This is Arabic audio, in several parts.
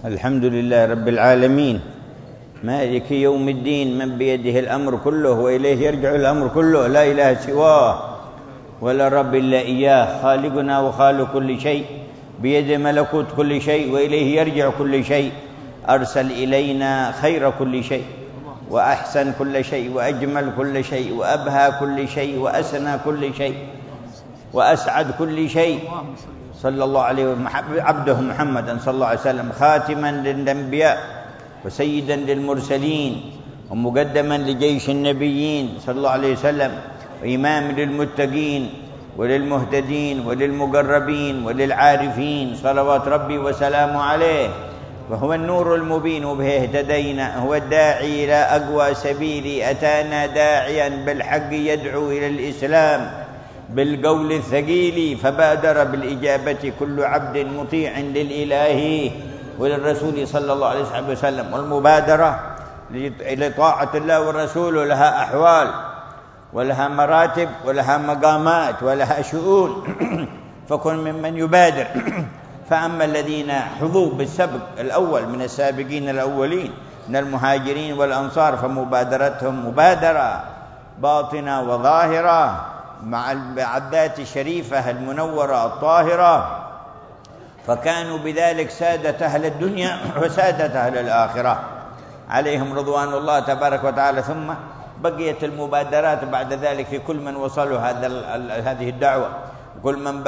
الحمد لله رب العالمين مالك يوم الدين، من بيده الأمر كله وإليه يرجع الأمر كله، لا إله سواه ولا رب إلا إياه، خالقنا وخالق كل شيء، بيده ملكوت كل شيء وإليه يرجع كل شيء. أرسل إلينا خير كل شيء وأحسن كل شيء وأجمل كل شيء وأبهى كل شيء وأسنى كل شيء وأسعد كل شيء، صلى الله عليه وسلم، عبده محمدا صلى الله عليه وسلم، خاتما للأنبياء وسيدا للمرسلين ومقدما لجيش النبيين صلى الله عليه وسلم، وإمام للمتقين وللمهتدين وللمقربين وللعارفين، صلوات ربي وسلامه عليه. وهو النور المبين وبه اهتدينا، هو الداعي إلى أقوى سبيل، أتانا داعيا بالحق يدعو إلى الإسلام بالقول الثقيل، فبادر بالإجابة كل عبد مطيع للإله وللرسول صلى الله عليه وسلم. والمبادرة لطاعة الله والرسول لها أحوال ولها مراتب ولها مقامات ولها شؤون، فكن ممن يبادر. فأما الذين حظوا بالسبق الأول من السابقين الأولين من المهاجرين والأنصار، فمبادرتهم مبادرة باطنة وظاهرة مع الذات الشريفة المنورة الطاهرة، فكانوا بذلك سادة أهل الدنيا وسادة أهل الآخرة عليهم رضوان الله تبارك وتعالى. ثم بقيت المبادرات بعد ذلك في كل من وصلوا هذه الدعوة، كل من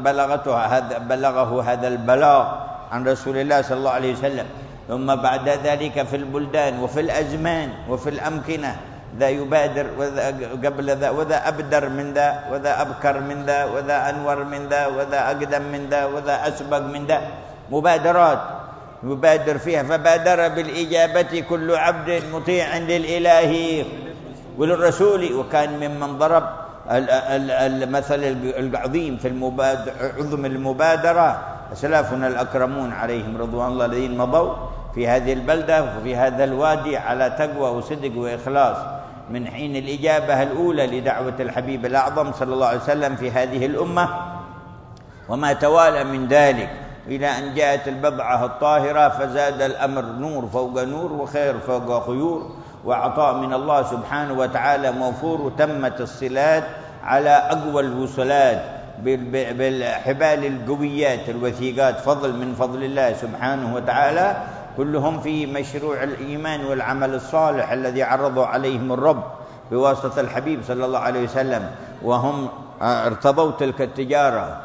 بلغه هذا البلاغ عن رسول الله صلى الله عليه وسلم. ثم بعد ذلك في البلدان وفي الأزمان وفي الأمكنة، ذا يبادر وذا قبل ذا، وذا أبدر من ذا، وذا أبكر من ذا، وذا أنور من ذا، وذا أقدم من ذا، وذا أسبق من ذا. مبادرات يبادر فيها، فبادر بالإجابة كل عبد مطيع للإله وللرسول. وكان ممن ضرب المثل العظيم في عظم المبادرة أسلافنا الأكرمون عليهم رضوان الله، الذين مضوا في هذه البلدة وفي هذا الوادي على تقوى وصدق وإخلاص من حين الإجابة الأولى لدعوة الحبيب الأعظم صلى الله عليه وسلم في هذه الأمة، وما توالى من ذلك إلى أن جاءت البضعة الطاهرة، فزاد الأمر نور فوق نور وخير فوق خيور، وعطاء من الله سبحانه وتعالى موفور، وتمت الصلات على أقوى الوصلات بالحبال القويات الوثيقات، فضل من فضل الله سبحانه وتعالى، كلهم في مشروع الإيمان والعمل الصالح الذي عرضوا عليهم الرب بواسطة الحبيب صلى الله عليه وسلم. وهم ارتضوا تلك التجارة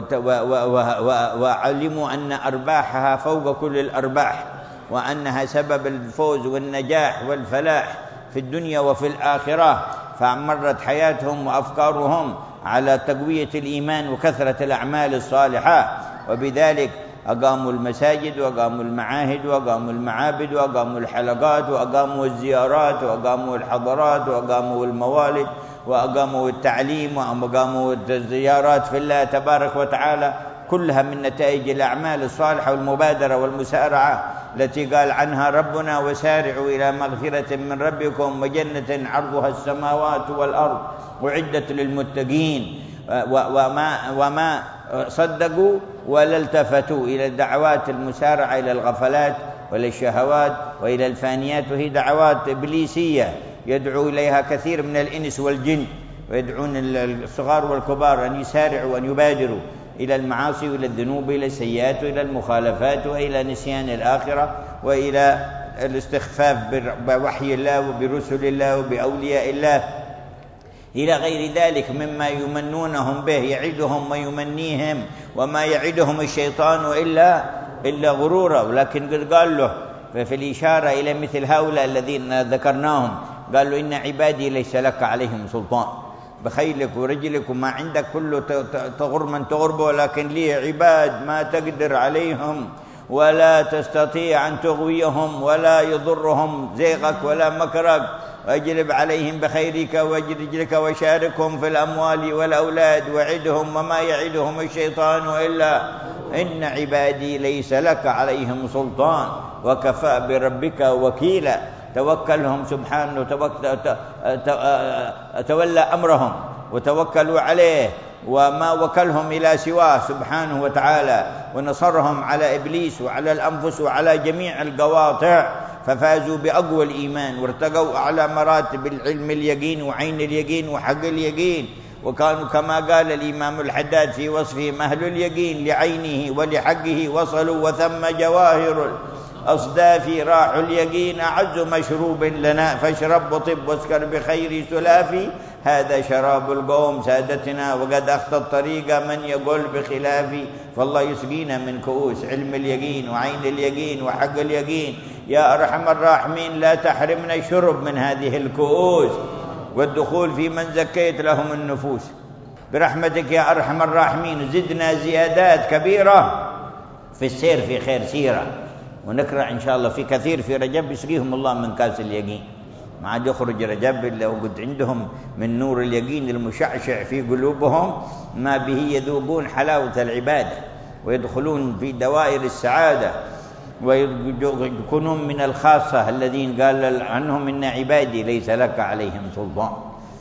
وعلموا أن أرباحها فوق كل الأرباح، وأنها سبب الفوز والنجاح والفلاح في الدنيا وفي الآخرة، فمرت حياتهم وأفكارهم على تقوية الإيمان وكثرة الأعمال الصالحة. وبذلك أقاموا المساجد وأقاموا المعاهد وأقاموا المعابد وأقاموا الحلقات وأقاموا الزيارات وأقاموا الحضارات وأقاموا الموالد وأقاموا التعليم وأقاموا الزيارات في الله تبارك وتعالى، كلها من نتائج الأعمال الصالحة والمبادرة والمسارعة التي قال عنها ربنا: وسارعوا إلى مغفرة من ربكم وجنة عرضها السماوات والأرض أعدت للمتقين. وما صدقوا ولا التفتوا إلى الدعوات المسارعة إلى الغفلات وإلى الشهوات وإلى الفانيات، وهي دعوات إبليسية يدعو إليها كثير من الإنس والجن، ويدعون الصغار والكبار أن يسارعوا وأن يبادروا إلى المعاصي وإلى الذنوب وإلى السيئات وإلى المخالفات وإلى نسيان الآخرة وإلى الاستخفاف بوحي الله وبرسل الله وبأولياء الله، إلى غير ذلك مما يمنونهم به، يعدهم ويمنيهم، وما يعدهم الشيطان إلا غرورا. ولكن قال له في الإشارة إلى مثل هؤلاء الذين ذكرناهم، قال له: إن عبادي ليس لك عليهم سلطان، بخيلك ورجلك وما عندك كله تغر من تغربه، ولكن لي عباد ما تقدر عليهم ولا تستطيع أن تغويهم ولا يضرهم زيغك ولا مكرك، واجلب عليهم بخيرك ورجلك وشاركهم في الأموال والأولاد، وعدهم وما يعدهم الشيطان إلا إن عبادي ليس لك عليهم سلطان وكفى بربك وكيلا. توكلهم سبحانه، تولى أمرهم وتوكلوا عليه وما وكلهم إلى سواه سبحانه وتعالى، ونصرهم على إبليس وعلى الأنفس وعلى جميع القواطع، ففازوا بأقوى الإيمان وارتقوا أعلى مراتب العلم اليقين وعين اليقين وحق اليقين، وكانوا كما قال الإمام الحداد في وصفهم أهل اليقين لعينه ولحقه وصلوا، وثم جواهر الأصداف راح اليقين أعز مشروب لنا، فاشرب وطب واسكر بخير سلافي، هذا شراب القوم سادتنا وقد أخطى الطريق من يقول بخلافي، فالله يسقينا من كؤوس علم اليقين وعين اليقين وحق اليقين. يا أرحم الراحمين لا تحرمنا الشرب من هذه الكؤوس والدخول في من زكيت لهم النفوس برحمتك يا أرحم الراحمين. زدنا زيادات كبيرة في السير في خير سيرة، ونقرأ إن شاء الله في كثير في رجب يسقيهم الله من كاس اليقين، ما عاد يخرج رجب إلا وقد عندهم من نور اليقين المشعشع في قلوبهم ما به يذوقون حلاوة العبادة ويدخلون في دوائر السعادة ويكونون من الخاصة الذين قال عنهم إن عبادي ليس لك عليهم سلطان.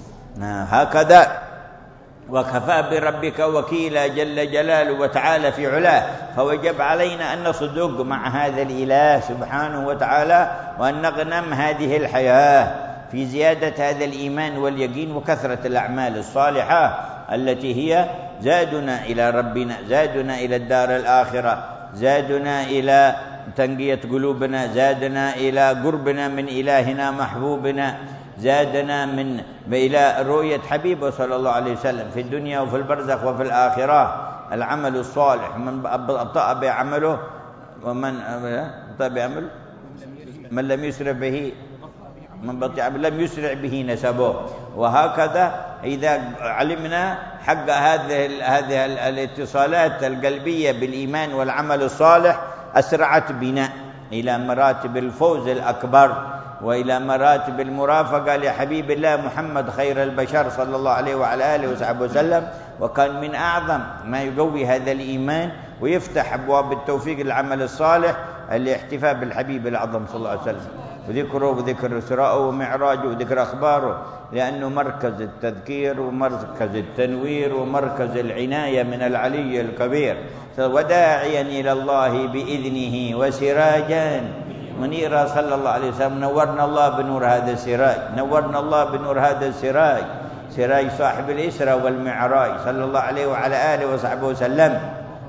هكذا وكفى بربك وكيلا جل جلاله وتعالى في علاه، فوجب علينا أن نصدق مع هذا الإله سبحانه وتعالى، وأن نغنم هذه الحياة في زيادة هذا الإيمان واليقين وكثرة الأعمال الصالحة التي هي زادنا إلى ربنا، زادنا إلى الدار الآخرة، زادنا إلى تنقية قلوبنا، زادنا إلى قربنا من إلهنا محبوبنا، زادنا من إلى رؤية حبيبه صلى الله عليه وسلم في الدنيا وفي البرزخ وفي الآخرة. العمل الصالح من أبطأ بعمله ومن أبطأ بعمله من لم يسرع به من بطيء لم يسرع به نسبه. وهكذا إذا علمنا حق هذه الاتصالات القلبية بالإيمان والعمل الصالح أسرعت بنا إلى مراتب الفوز الأكبر وإلى مراتب المرافقة لحبيب الله محمد خير البشر صلى الله عليه وعلى آله وصحبه وسلم. وكان من أعظم ما يقوي هذا الإيمان ويفتح أبواب التوفيق للعمل الصالح الاحتفاء بالحبيب الأعظم صلى الله عليه وسلم وذكره وذكر إسراءه ومعراجه وذكر أخباره، لأنه مركز التذكير ومركز التنوير ومركز العناية من العلي الكبير، وداعيا إلى الله بإذنه وسراجا منيرا صلى الله عليه وسلم. نورنا الله بنور هذا السراج، نورنا الله بنور هذا السراج، سراج صاحب الإسراء والمعراج صلى الله عليه وعلى آله وصحبه وسلم.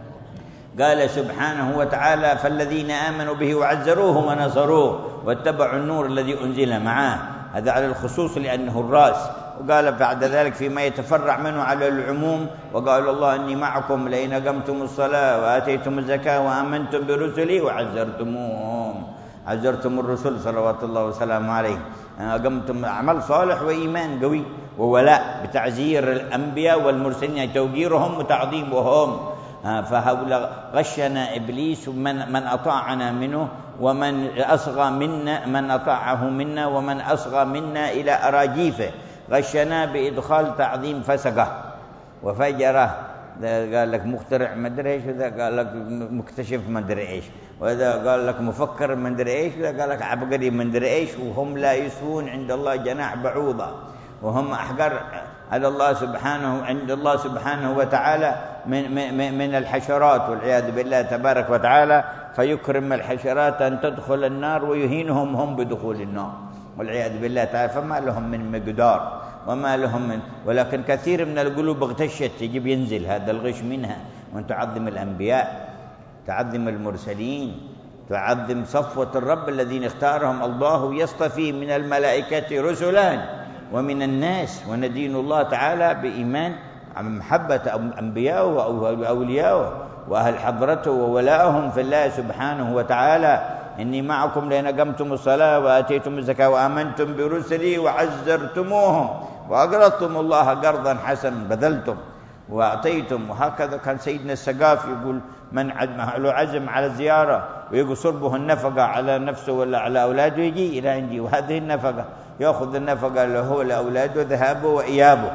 قال سبحانه وتعالى فالذين آمنوا به وعزروه ونصروه واتبعوا النور الذي أنزل معه، هذا على الخصوص لأنه الرأس. وقال بعد ذلك فيما يتفرع منه على العموم وقال الله إني معكم لئن أقمتم الصلاة وآتيتم الزكاة وآمنتم برسلي وعزرتموهم، عزرتم الرسل صلوات الله وسلامه عليه، أقمتم عمل صالح وإيمان قوي وولاء بتعزير الأنبياء والمرسلين توقيرهم وتعظيمهم. فهؤلاء غشنا إبليس من أطاعنا منه ومن أصغى منا، من أطاعه منا ومن أصغى منا إلى أراجيفه، غشنا بإدخال تعظيم فسقه وفجره. قال لك مخترع ما ادري ايش، وذا قال لك مكتشف ما ادري ايش، وذا قال لك مفكر ما ادري ايش، وذا قال لك عبقري ما ادري ايش، وهم لا يسوون عند الله جناح بعوضة، وهم أحقر على الله سبحانه عند الله سبحانه وتعالى من الحشرات والعياذ بالله تبارك وتعالى، فيكرم الحشرات أن تدخل النار ويهينهم هم بدخول النار والعياذ بالله تعالى، فما لهم من مقدار وما لهم من. ولكن كثير من القلوب اغتشت يجب ينزل هذا الغش منها، وأن تعظم الأنبياء، تعظم المرسلين، تعظم صفوة الرب الذين اختارهم الله، يصطفي من الملائكة رسلا ومن الناس، وندين الله تعالى بإيمان محبة أنبياءه وأولياءه وأهل حضرته وولاءهم في الله سبحانه وتعالى. إني معكم لئن أقمتم الصلاة وآتيتم الزكاة وآمنتم برسلي وعزرتموهم وأقرضتم الله قرضا حسنا، بذلتم وأعطيتم. وهكذا كان سيدنا السقاف يقول من له عزم على الزيارة ويقصر به النفقة على نفسه ولا على أولاده يجي إلى عندي، وهذه النفقة يأخذ النفقة له لأولاده ذهابه وإيابه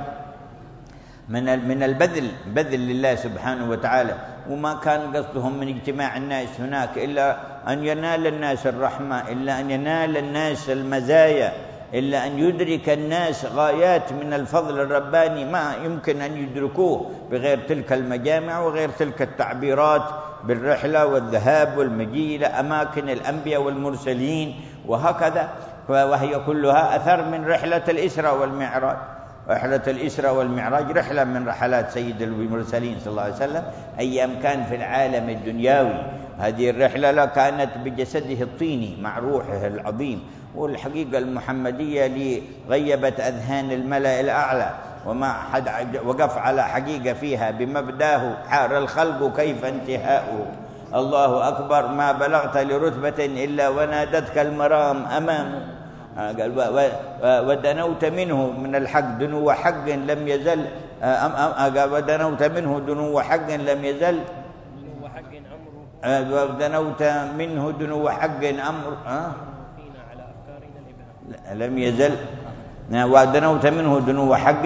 من البذل، بذل لله سبحانه وتعالى. وما كان قصدهم من اجتماع الناس هناك إلا أن ينال الناس الرحمة، إلا أن ينال الناس المزايا، إلا أن يدرك الناس غايات من الفضل الرباني ما يمكن أن يدركوه بغير تلك المجامع وغير تلك التعبيرات بالرحلة والذهاب والمجيء إلى أماكن الأنبياء والمرسلين وهكذا. وهي كلها أثر من رحلة الإسراء والمعراج. رحلة الإسراء والمعراج رحلة من رحلات سيد المرسلين صلى الله عليه وسلم أيام كان في العالم الدنياوي. هذه الرحلة كانت بجسده الطيني مع روحه العظيم، والحقيقة المحمدية اللي غيبت أذهان الملأ الأعلى وما حد وقف على حقيقة فيها بمبداه حار الخلق كيف انتهاؤه. الله أكبر ما بلغت لرتبة إلا ونادتك المرام أمامه. قال ودنوت منه من الحق دنو حق لم يزل. ودنوت منه دنو حق لم يزل. ودنوت منه دنو حق أمر لم يزل. ودنوت منه دنو حق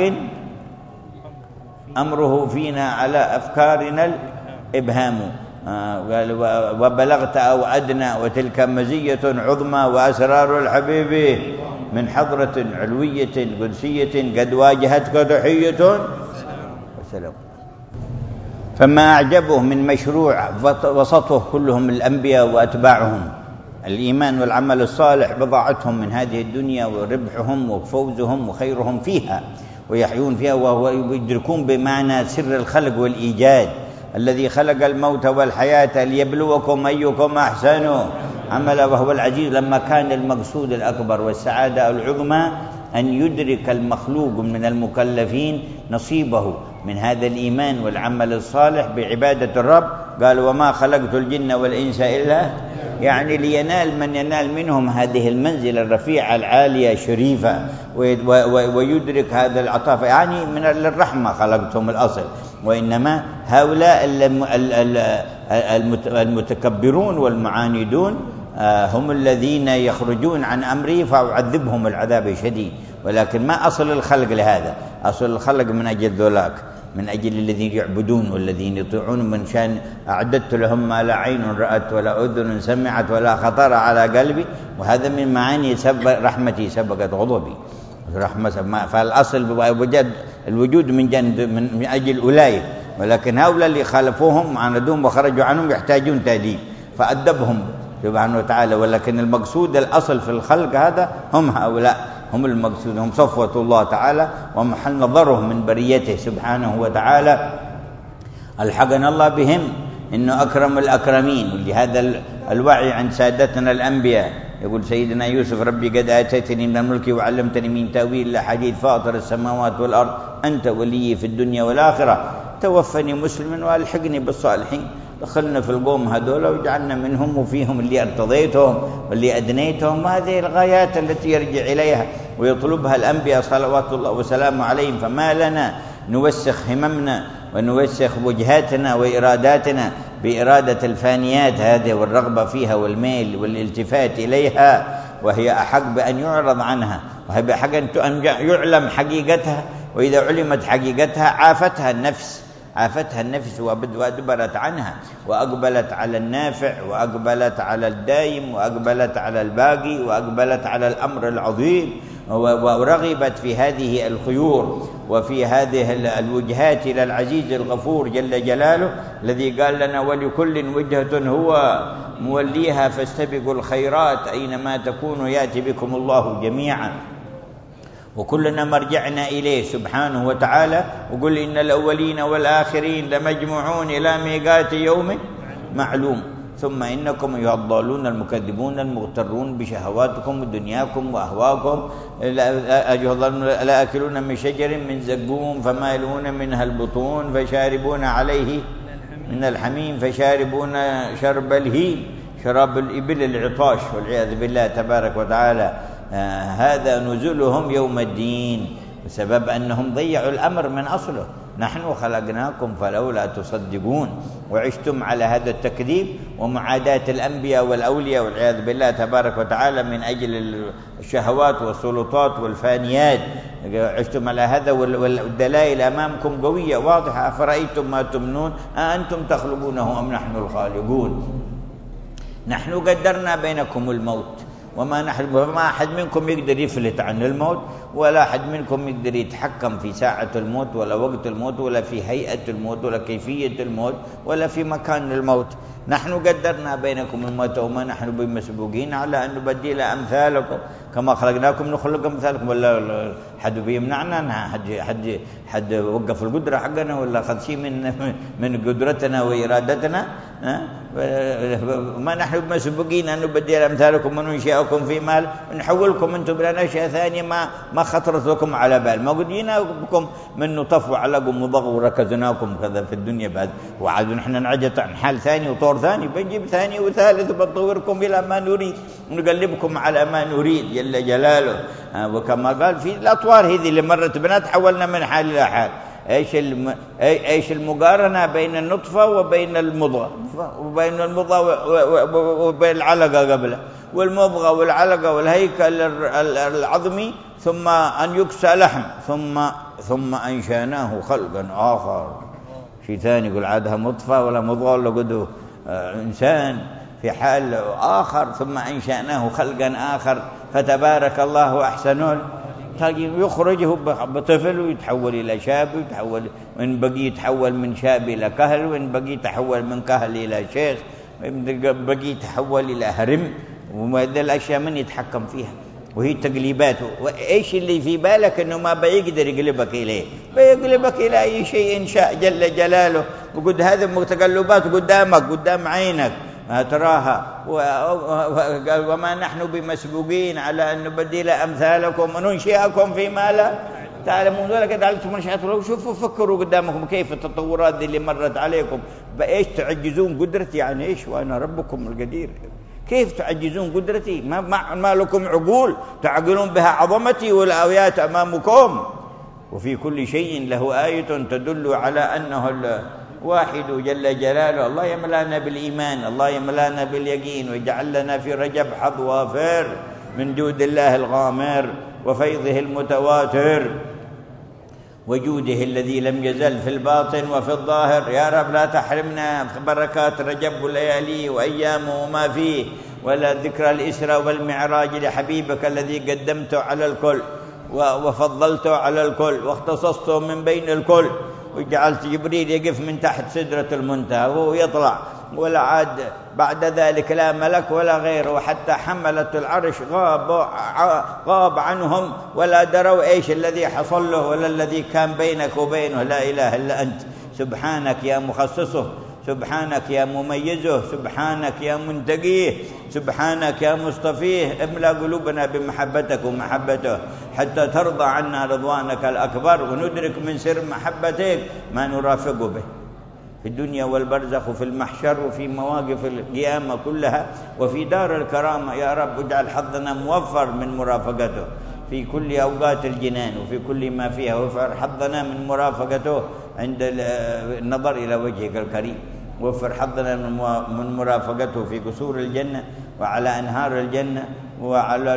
أمره فينا على أفكارنا الإبهام. وبلغت أو أدنى وتلك مزية عظمى وأسرار الحبيب من حضرة علوية قدسية قد واجهتك تحية وسلام. فما أعجبه من مشروع وسطه كلهم الأنبياء وأتباعهم. الإيمان والعمل الصالح بضاعتهم من هذه الدنيا وربحهم وفوزهم وخيرهم فيها ويحيون فيها ويدركون بمعنى سر الخلق والإيجاد الذي خلق الموت والحياة ليبلوكم أيكم أحسن عملا وهو العزيز. لما كان المقصود الأكبر والسعادة العظمى أن يدرك المخلوق من المكلفين نصيبه من هذا الإيمان والعمل الصالح بعبادة الرب. قال وما خلقت الجن والإنس إلا يعني لينال من ينال منهم هذه المنزلة الرفيعة العالية الشريفة ويدرك هذا العطاء. يعني من الرحمة خلقتهم الأصل، وإنما هؤلاء المتكبرون والمعاندون هم الذين يخرجون عن أمره فأعذبهم العذاب الشديد. ولكن ما أصل الخلق لهذا؟ أصل الخلق من أجل ذولاك، من أجل الذين يعبدون والذين يطيعون. من شان أعددت لهم ما لا عين رأت ولا أذن سمعت ولا خطر على قلبي. وهذا من معاني رحمتي سبقت غضبي. فالأصل الوجود من أجل أولئك، ولكن هؤلاء اللي خالفوهم عاندوهم وخرجوا عنهم يحتاجون تأديب فأدبهم سبحانه وتعالى. ولكن المقصود الأصل في الخلق هذا هم هؤلاء، هم المقصود، هم صفوة الله تعالى ومحل نظره من بريته سبحانه وتعالى. ألحقنا الله بهم إنه أكرم الأكرمين. ولهذا الوعي عند سادتنا الأنبياء يقول سيدنا يوسف ربي قد آتيتني من الملك وعلمتني من تأويل الأحاديث فاطر السماوات والأرض أنت ولي في الدنيا والآخرة توفني مسلما وألحقني بالصالحين. دخلنا في القوم هذول وجعلنا منهم وفيهم اللي ارتضيتهم واللي أدنيتهم. وهذه الغايات التي يرجع إليها ويطلبها الأنبياء صلوات الله وسلامه عليهم. فما لنا نوسخ هممنا ونوسخ وجهاتنا وإراداتنا بإرادة الفانيات هذه والرغبة فيها والميل والالتفات إليها، وهي أحق بأن يعرض عنها، وهي أحق أن يعلم حقيقتها. وإذا علمت حقيقتها عافتها النفس وأدبرت عنها وأقبلت على النافع وأقبلت على الدائم وأقبلت على الباقي وأقبلت على الأمر العظيم ورغبت في هذه الخيور وفي هذه الوجهات إلى العزيز الغفور جل جلاله الذي قال لنا ولكل وجهة هو موليها فاستبقوا الخيرات أينما تكونوا يأتي بكم الله جميعا. وكلنا مرجعنا إليه سبحانه وتعالى. وقل إن الأولين والآخرين لمجموعون إلى ميقات يوم معلوم ثم إنكم أيها الضالون المكذبون المغترون بشهواتكم ودنياكم وأهواكم أيها الضالون لآكلون من شجر من زقوم فمالون منها البطون فشاربون عليه من الحميم فشاربون شرب الهيم شراب الإبل العطاش والعياذ بالله تبارك وتعالى. هذا نزلهم يوم الدين بسبب أنهم ضيعوا الأمر من أصله. نحن خلقناكم فلولا تصدقون. وعشتم على هذا التكذيب ومعاداة الأنبياء والأولياء والعياذ بالله تبارك وتعالى من أجل الشهوات والسلطات والفانيات. عشتم على هذا والدلائل أمامكم قوية واضحة. أفرأيتم ما تمنون أأنتم تخلقونه أم نحن الخالقون. نحن قدرنا بينكم الموت ما أحد منكم يقدر يفلت عن الموت، ولا أحد منكم يقدر يتحكم في ساعة الموت ولا وقت الموت ولا في هيئة الموت ولا كيفية الموت ولا في مكان الموت. نحن قدرنا بينكم الموت وما نحن بمسبوقين على أن نبدل أمثالكم كما خلقناكم نخلق أمثالكم. ولا حد بيمنعنا؟ حد وقف القدرة حقنا ولا خذ شيء من قدرتنا وإرادتنا؟ ما نحن بمسبوقين أن نبدل أمثالكم وننشئكم في مال ونحولكم أنتم إلى نشأة ثانية ما خطرت لكم على بال. ما قدينا بكم من نطف علقكم وضغ وركزناكم كذا في الدنيا بعد، وعاد نحن نعجت عن حال ثاني وطور ثاني، بنجيب ثاني وثالث وبنطوركم إلى ما نريد ونقلبكم على ما نريد جل جلاله. وكما قال في الأطوار هذه اللي مرت بنا تحولنا من حال إلى حال. ايش المقارنة بين النطفة وبين المضغة، وبين العلقة قبله، والمضغة والعلقة والهيكل العظمي، ثم أن يكسى لحم، ثم أنشأناه خلقا آخر. شيء ثاني يقول عادها مضغة ولا مضغة ولا قده إنسان في حال آخر، ثم أنشأناه خلقا آخر فتبارك الله أحسن. يخرجه بطفل ويتحول إلى شاب، وإن بقي يتحول من شاب إلى كهل، وإن بقي يتحول من كهل إلى شيخ، بقي يتحول إلى هرم. وهذه الأشياء من يتحكم فيها؟ وهي تقليبات. وإيش اللي في بالك أنه ما بيقدر يقلبك إليه؟ بيقلبك إلى أي شيء إن شاء جل جلاله. وقد هذه متقلبات قدامك قدام عينك تراها. وما نحن بمسبوقين على أن نبدل أمثالكم وننشئكم فيما لا تعلمون. ولك تعلمتم من شاء. شوفوا فكروا قدامكم كيف التطورات اللي مرت عليكم. بإيش تعجزون قدرتي عن إيش وأنا ربكم القدير؟ كيف تعجزون قدرتي؟ ما لكم عقول تعقلون بها عظمتي والآيات أمامكم. وفي كل شيء له آية تدل على أنه واحد جل جلاله. الله يملانا بالإيمان، الله يملانا باليقين، ويجعل لنا في رجب حظ وافر من جود الله الغامر وفيضه المتواتر وجوده الذي لم يزل في الباطن وفي الظاهر. يا رب لا تحرمنا بركات رجب ولياليه وأيامه وما فيه، ولا ذكرى الإسراء والمعراج لحبيبك الذي قدمته على الكل وفضلته على الكل واختصصته من بين الكل، وجعلت جبريل يقف من تحت سدرة المنتهى وهو يطلع، ولا عاد بعد ذلك لا ملك ولا غيره. وحتى حملة العرش غاب عنهم ولا دروا ايش الذي حصل له ولا الذي كان بينك وبينه. لا إله إلا أنت، سبحانك يا مخصصه، سبحانك يا مميزه، سبحانك يا منتقيه، سبحانك يا مصطفيه. املأ قلوبنا بمحبتك ومحبته حتى ترضى عنا رضوانك الأكبر، وندرك من سر محبتك ما نرافق به في الدنيا والبرزخ وفي المحشر وفي مواقف القيامة كلها وفي دار الكرامة. يا رب اجعل حظنا موفر من مرافقته في كل أوقات الجنان وفي كل ما فيها، وفر حظنا من مرافقته عند النظر إلى وجهك الكريم، وفر حظنا من مرافقته في قصور الجنة وعلى أنهار الجنة وعلى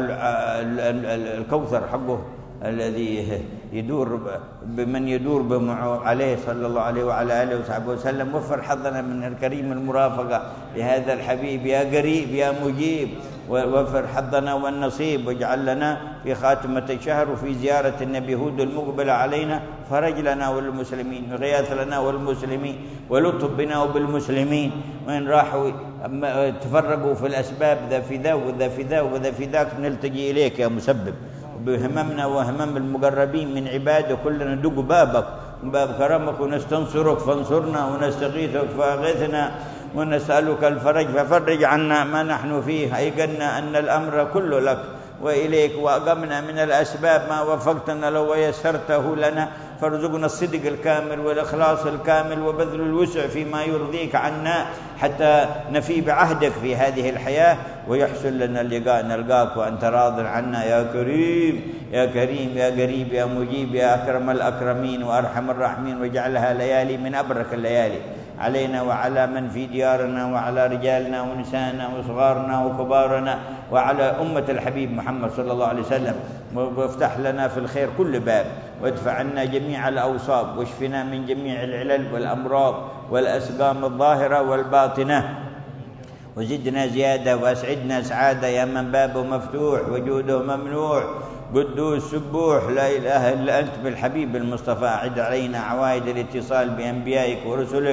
الكوثر حقه الذي يدور بمن يدور عليه صلى الله عليه وعلى آله وصحبه وسلم. وفر حظنا من الكريم المرافقة لهذا الحبيب يا قريب يا مجيب، وفر حظنا والنصيب، واجعل لنا في خاتمة الشهر وفي زيارة النبي هود المقبل علينا فرج لنا وللمسلمين، وغياث لنا والمسلمين، ولطف بنا وبالمسلمين. وإن راحوا تفرقوا في الأسباب ذا في ذا وذا في ذا وذا في ذاك نلتجي إليك يا مسبب، بهممنا وهمم المقربين من عباده كلنا ندق بابك باب كرمك ونستنصرك فانصرنا، ونستغيثك فاغثنا، ونسألك الفرج ففرج عنا ما نحن فيه. أيقنا أن الأمر كله لك وإليك، وأقمنا من الأسباب ما وفقتنا لو ويسرته لنا، فارزقنا الصدق الكامل والإخلاص الكامل وبذل الوسع فيما يرضيك عنا حتى نفي بعهدك في هذه الحياة، ويحسن لنا اللقاء نلقاك وأنت راض عنا يا كريم يا كريم يا قريب يا مجيب يا أكرم الأكرمين وأرحم الراحمين. واجعلها ليالي من أبرك الليالي علينا وعلى من في ديارنا وعلى رجالنا ونسائنا وصغارنا وكبارنا وعلى أمة الحبيب محمد صلى الله عليه وسلم. وافتح لنا في الخير كل باب، وادفع عنا جميع الأوصاب، واشفنا من جميع العلل والأمراض والأسقام الظاهرة والباطنة، وزدنا زيادة وأسعدنا سعادة يا من بابه مفتوح وجوده ممنوع قدوس سبوح لا إله إلا أنت بالحبيب المصطفى. أعد علينا عوائد الاتصال بأنبيائك ورسلك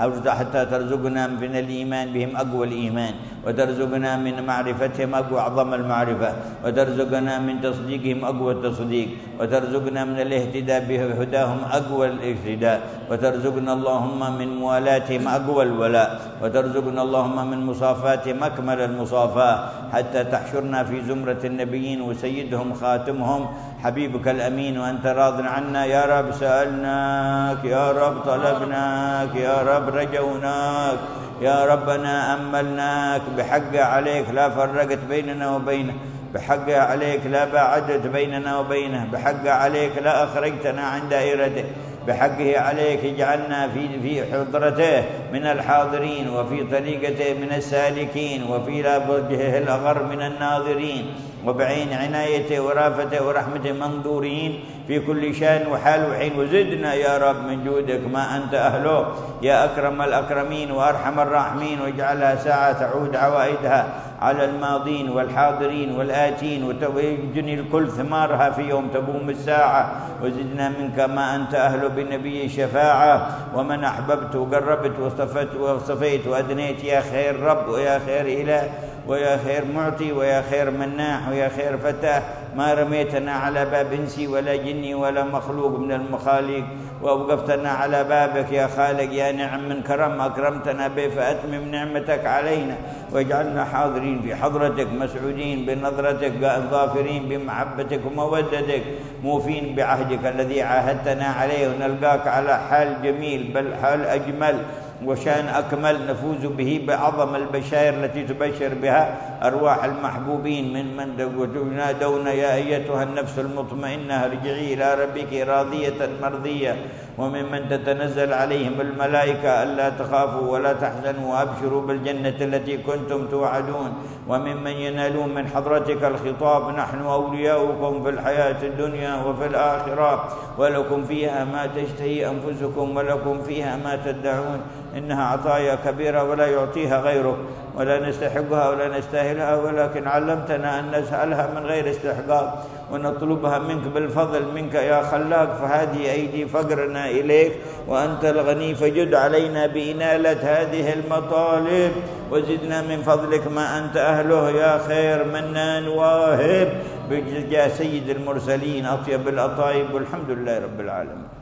حتى ترزقنا من الإيمان بهم أقوى الإيمان، وترزقنا من معرفتهم أعظم المعرفة، وترزقنا من تصديقهم أقوى التصديق، وترزقنا من الاهتداء بهداهم أقوى الاهتداء، وترزقنا اللهم من موالاتهم أقوى الولاء، وترزقنا اللهم من مصافاتهم أكمل المصافاة، حتى تحشرنا في زمرة النبيين وسيدهم خاتمهم حبيبك الأمين وأنت راض عنا. يا رب سألناك، يا رب طلبناك، يا رب رجوناك، يا ربنا أملناك. بحق عليك لا فرقت بيننا وبينه، بحق عليك لا باعدت بيننا وبينه، بحق عليك لا أخرجتنا عن دائرته، بحقه عليك اجعلنا في حضرته من الحاضرين، وفي طريقته من السالكين، وفي وجهه الأغر من الناظرين، وبعين عنايته ورافته ورحمته منظورين في كل شان وحال وحين. وزدنا يا رب من جودك ما أنت أهله يا أكرم الأكرمين وأرحم الراحمين، واجعلها ساعة تعود عوائدها على الماضين والحاضرين والآتين، وتجني الكل ثمارها في يوم تقوم الساعة. وزدنا منك ما أنت أهله بنبي شفاعة، ومن أحببت وقربت واصطفيت وأدنيت يا خير رب ويا خير إله ويا خير معطي ويا خير مناح ويا خير فتاح. ما رميتنا على باب إنسي ولا جني ولا مخلوق من المخاليق، وأوقفتنا على بابك يا خالق يا نعم من كرم أكرمتنا به، فأتمم نعمتك علينا واجعلنا حاضرين في حضرتك، مسعودين بنظرتك، ظافرين بمحبتك ومودتك، موفين بعهدك الذي عاهدتنا عليه، ونلقاك على حال جميل بل حال أجمل وشان أكمل نفوز به بأعظم البشائر التي تبشر بها أرواح المحبوبين من ينادون يا أيتها النفس المطمئنة ارجعي إلى ربك راضية مرضية، وممن تتنزل عليهم الملائكة ألا تخافوا ولا تحزنوا وأبشروا بالجنة التي كنتم توعدون، وممن ينالون من حضرتك الخطاب نحن أولياؤكم في الحياة الدنيا وفي الآخرة، ولكم فيها ما تشتهي أنفسكم ولكم فيها ما تدعون. إنها عطايا كبيرة ولا يعطيها غيرك، ولا نستحقها ولا نستاهلها، ولكن علمتنا أن نسألها من غير استحقاق ونطلبها منك بالفضل منك يا خلاق. فهذه أيدي فقرنا إليك وأنت الغني، فجد علينا بإنالة هذه المطالب، وزدنا من فضلك ما أنت أهله يا خير منان واهب، بجاه سيد المرسلين أطيب الأطايب، والحمد لله رب العالمين.